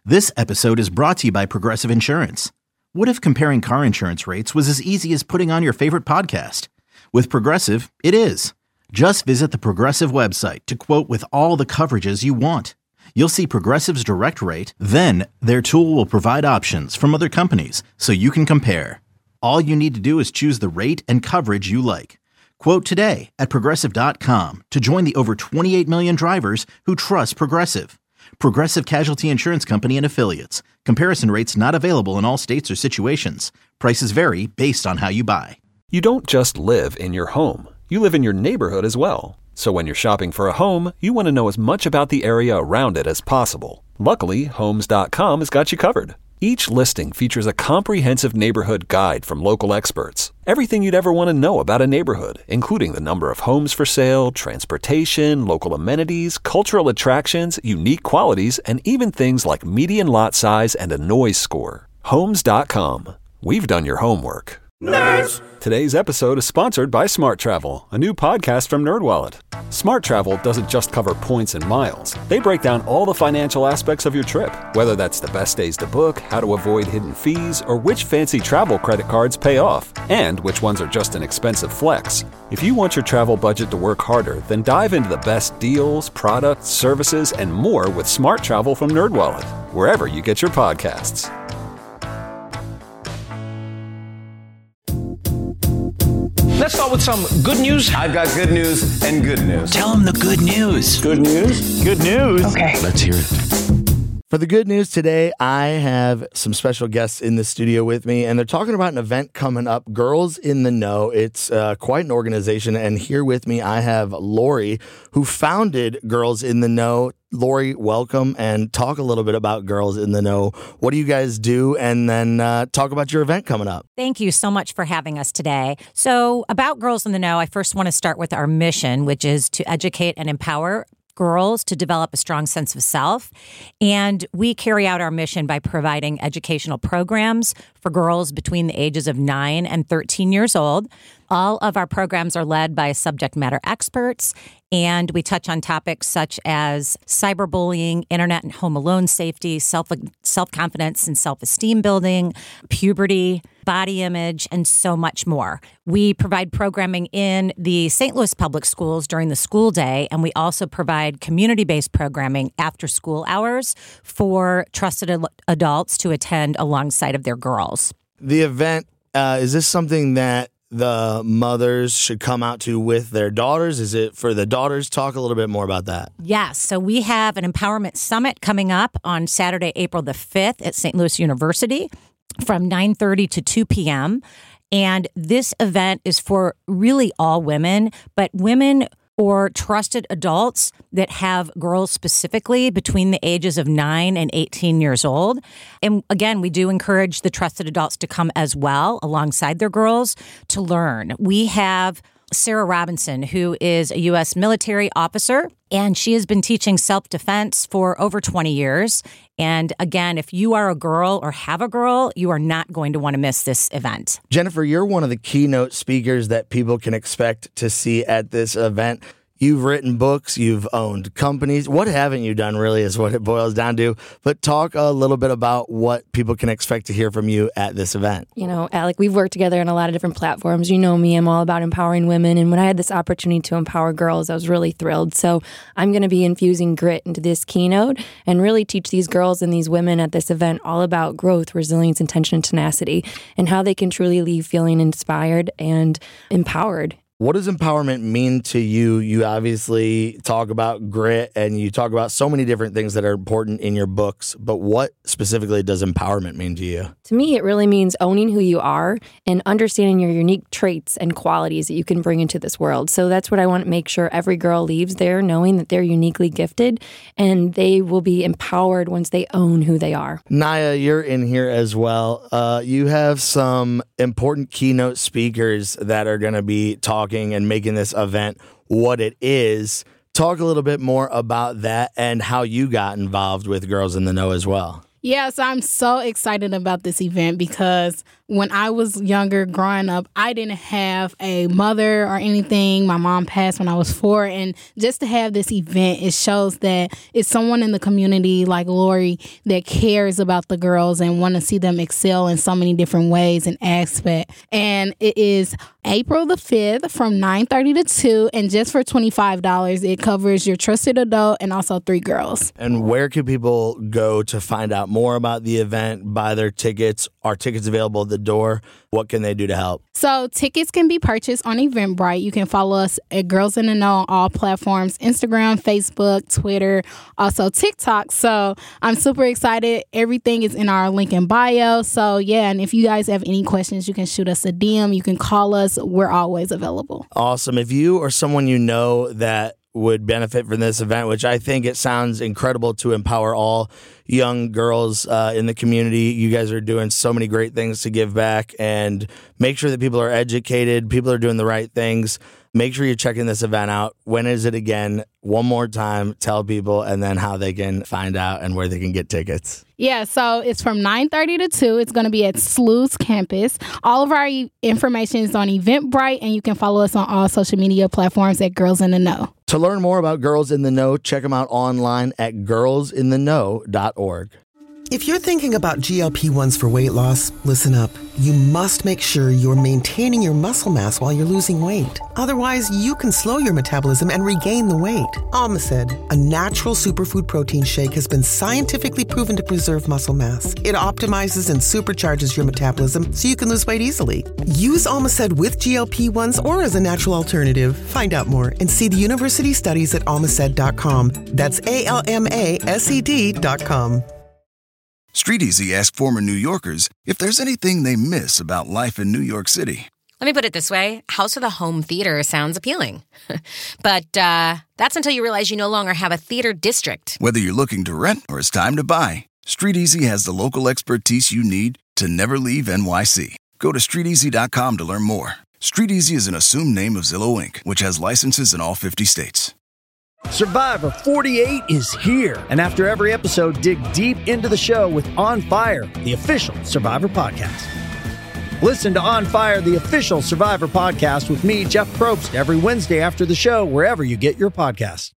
This episode is brought to you by Progressive Insurance. What if comparing car insurance rates was as easy as putting on your favorite podcast? With Progressive, it is. Just visit the Progressive website to quote with all the coverages you want. You'll see Progressive's direct rate, then their tool will provide options from other companies so you can compare. All you need to do is choose the rate and coverage you like. Quote today at Progressive.com to join the over 28 million drivers who trust Progressive. Progressive Casualty Insurance Company and Affiliates. Comparison rates not available in all states or situations. Prices vary based on how you buy. You don't just live in your home. You live in your neighborhood as well. So when you're shopping for a home, you want to know as much about the area around it as possible. Luckily, Homes.com has got you covered. Each listing features a comprehensive neighborhood guide from local experts. Everything you'd ever want to know about a neighborhood, including the number of homes for sale, transportation, local amenities, cultural attractions, unique qualities, and even things like median lot size and a noise score. Homes.com. We've done your homework. Nerds! Today's episode is sponsored by Smart Travel, a new podcast from NerdWallet. Smart Travel doesn't just cover points and miles. They break down all the financial aspects of your trip, whether that's the best days to book, how to avoid hidden fees, or which fancy travel credit cards pay off, and which ones are just an expensive flex. If you want your travel budget to work harder, then dive into the best deals, products, services, and more with Smart Travel from NerdWallet, wherever you get your podcasts. Let's start with some good news. I've got good news and good news. Tell them the good news. Good news? Good news. Okay. Let's hear it. For the good news today, I have some special guests in the studio with me, and they're talking about an event coming up, Girls in the Know. It's quite an organization, and here with me, I have Lori, who founded Girls in the Know. Lori, welcome, and talk a little bit about Girls in the Know. What do you guys do? And then talk about your event coming up. Thank you so much for having us today. So about Girls in the Know, I first want to start with our mission, which is to educate and empower girls to develop a strong sense of self. And we carry out our mission by providing educational programs for girls between the ages of 9 and 13 years old. All of our programs are led by subject matter experts, and we touch on topics such as cyberbullying, internet and home alone safety, self-confidence and self-esteem building, puberty, body image, and so much more. We provide programming in the St. Louis Public Schools during the school day, and we also provide community-based programming after school hours for trusted adults to attend alongside of their girls. The event, is this something that the mothers should come out to with their daughters? Is it for the daughters? Talk a little bit more about that. Yes. So we have an empowerment summit coming up on Saturday, April the 5th at St. Louis University from 9:30 to 2 p.m. And this event is for really all women, but women or trusted adults that have girls specifically between the ages of 9 and 18 years old. And again, we do encourage the trusted adults to come as well alongside their girls to learn. We have Sarah Robinson, who is a U.S. military officer, and she has been teaching self-defense for over 20 years. And again, if you are a girl or have a girl, you are not going to want to miss this event. Jennifer, you're one of the keynote speakers that people can expect to see at this event. You've written books, you've owned companies. What haven't you done, really, is what it boils down to. But talk a little bit about what people can expect to hear from you at this event. You know, Alec, we've worked together on a lot of different platforms. You know me, I'm all about empowering women. And when I had this opportunity to empower girls, I was really thrilled. So I'm going to be infusing grit into this keynote and really teach these girls and these women at this event all about growth, resilience, intention, and tenacity, and how they can truly leave feeling inspired and empowered. What does empowerment mean to you? You obviously talk about grit and you talk about so many different things that are important in your books, but what specifically does empowerment mean to you? To me, it really means owning who you are and understanding your unique traits and qualities that you can bring into this world. So that's what I want to make sure every girl leaves there, knowing that they're uniquely gifted and they will be empowered once they own who they are. Naya, you're in here as well. You have some important keynote speakers that are going to be talking and making this event what it is. Talk a little bit more about that and how you got involved with Girls in the Know as well. Yes, I'm so excited about this event because when I was younger growing up, I didn't have a mother or anything. My mom passed when I was 4. And just to have this event, it shows that it's someone in the community like Lori that cares about the girls and want to see them excel in so many different ways and aspects. And it is April the 5th from 9:30 to 2. And just for $25, it covers your trusted adult and also 3 girls. And where can people go to find out more about the event, buy their tickets? Are tickets available at the door? What can they do to help? So tickets can be purchased on Eventbrite. You can follow us at Girls in the Know on all platforms, Instagram, Facebook, Twitter, also TikTok. So I'm super excited. Everything is in our link in bio. So yeah, and if you guys have any questions, you can shoot us a DM. You can call us. We're always available. Awesome. If you or someone you know that would benefit from this event, which I think it sounds incredible to empower all young girls in the community. You guys are doing so many great things to give back and make sure that people are educated, people are doing the right things. Make sure you're checking this event out. When is it again? One more time, tell people, and then how they can find out and where they can get tickets. Yeah, so it's from 9:30 to 2. It's going to be at SLU's campus. All of our information is on Eventbrite, and you can follow us on all social media platforms at Girls in the Know. To learn more about Girls in the Know, check them out online at girlsintheknow.org. If you're thinking about GLP-1s for weight loss, listen up. You must make sure you're maintaining your muscle mass while you're losing weight. Otherwise, you can slow your metabolism and regain the weight. Almacid, a natural superfood protein shake, has been scientifically proven to preserve muscle mass. It optimizes and supercharges your metabolism so you can lose weight easily. Use Almacid with GLP-1s or as a natural alternative. Find out more and see the university studies at almacid.com. That's ALMASED.com. StreetEasy asked former New Yorkers if there's anything they miss about life in New York City. Let me put it this way. House with a home theater sounds appealing. But that's until you realize you no longer have a theater district. Whether you're looking to rent or it's time to buy, StreetEasy has the local expertise you need to never leave NYC. Go to StreetEasy.com to learn more. StreetEasy is an assumed name of Zillow Inc., which has licenses in all 50 states. Survivor 48 is here. And after every episode, dig deep into the show with On Fire, the official Survivor podcast. Listen to On Fire, the official Survivor podcast with me, Jeff Probst, every Wednesday after the show, wherever you get your podcasts.